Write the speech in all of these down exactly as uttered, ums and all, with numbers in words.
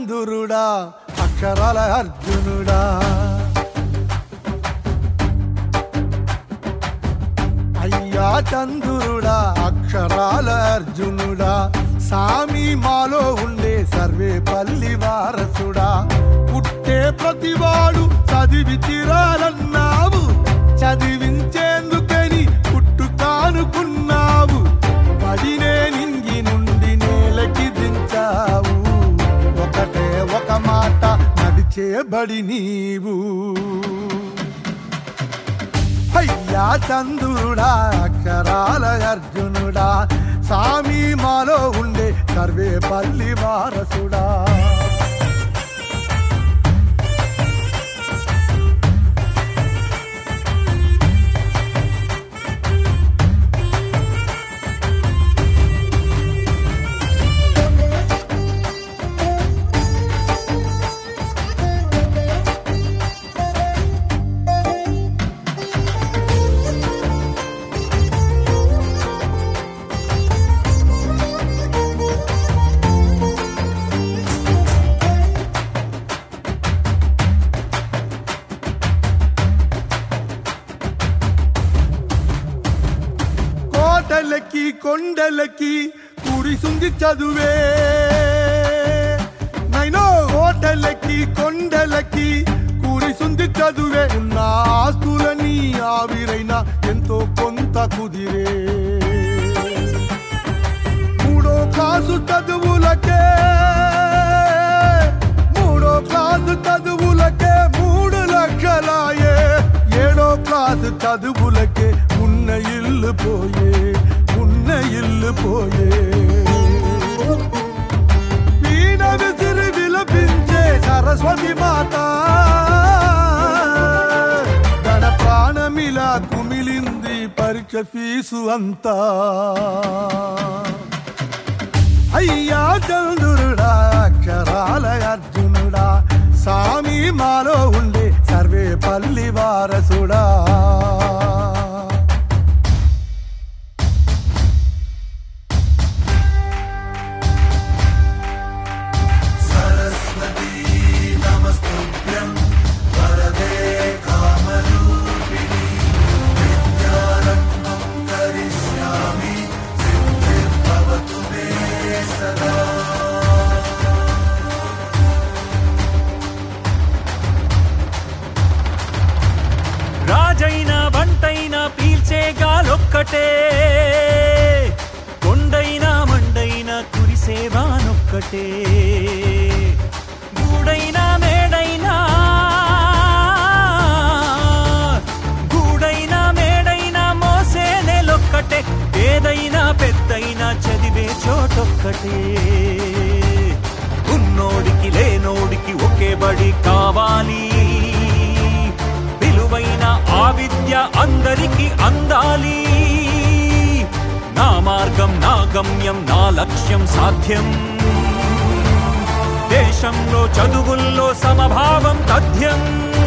చంద్రుడా అక్షరాల అర్జునుడా అయ్యా చంద్రుడా అక్షరాల అర్జునుడా సామి మాలో ఉండే సర్వేపల్లి వారసుడా పుట్టే ప్రతివాడు చదివి తీరాలన్నావు చదివించేందుకని పుట్టుకానుకున్నావు పడినే నింగి నుండి నేలకి దించావు ఒకటే ఒక మాట నడిచే బడి నీవు అయ్యా చంద్రుడా అక్షరాల అర్జునుడా సామి మాలో ఉండే సర్వేపల్లి వారసుడా కోటలకి కొండలకి కురిసుంది చదువే నైనో కోటలకి కొండలకి కురిసుంది చదువే ఉన్న ఆస్తులని ఆవిరైనా ఎంతో కొంత కుదిరే మూడో క్లాసు చదువులకే మూడో క్లాసు చదువులకే మూడు లక్షలాయే ఏడో క్లాసు చదువులకే ఉన్న ఇల్లు పోయే ఉన్న ఇల్లు పోయే వీణ విసిరి విలపించే సరస్వతి మాత తన ప్రాణమిలా కుమిలింది పరీక్ష ఫీసు అంతా అయ్యా చంద్రుడా అక్షరాల అర్జునుడా సామి మాలో ఉండే సర్వేపల్లి వారసుడా రాజైనా బంటైనా పీల్చే గాలొక్కటే కొండైనా మండైనా కురిసేవానొక్కటే గూడైనా మేడైనా గూడైనా మేడైనా మోసే నెలొక్కటే ఏదైనా పెద్దైనా చదివే చోటొక్కటే ఉన్నోడికి లేనోడికి ఒకే బడి కావాలి విలువైన ఆ విద్య అందరికీ అందాలి నా మార్గం నా గమ్యం నా లక్ష్యం సాధ్యం దేశంలో చదువుల్లో సమభావం తథ్యం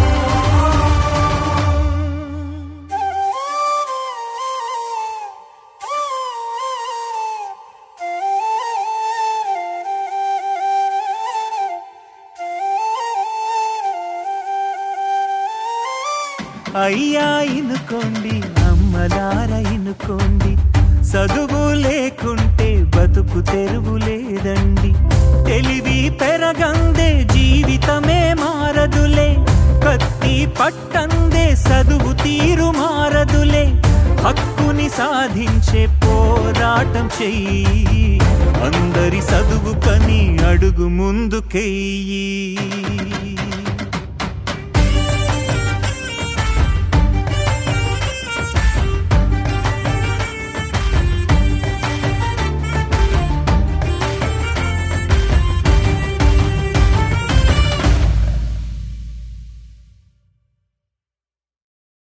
అయ్యా ఇనుకోండి అమ్మలార ఇనుకోండి చదువు లేకుంటే బతుకు తెరువు లేదండి తెలివి పెరగందే జీవితమే మారదులే కత్తి పట్టందే చదువు తీరు మారదులే హక్కుని సాధించే పోరాటం చెయ్యి అందరి చదువు కని అడుగు ముందుకెయ్యి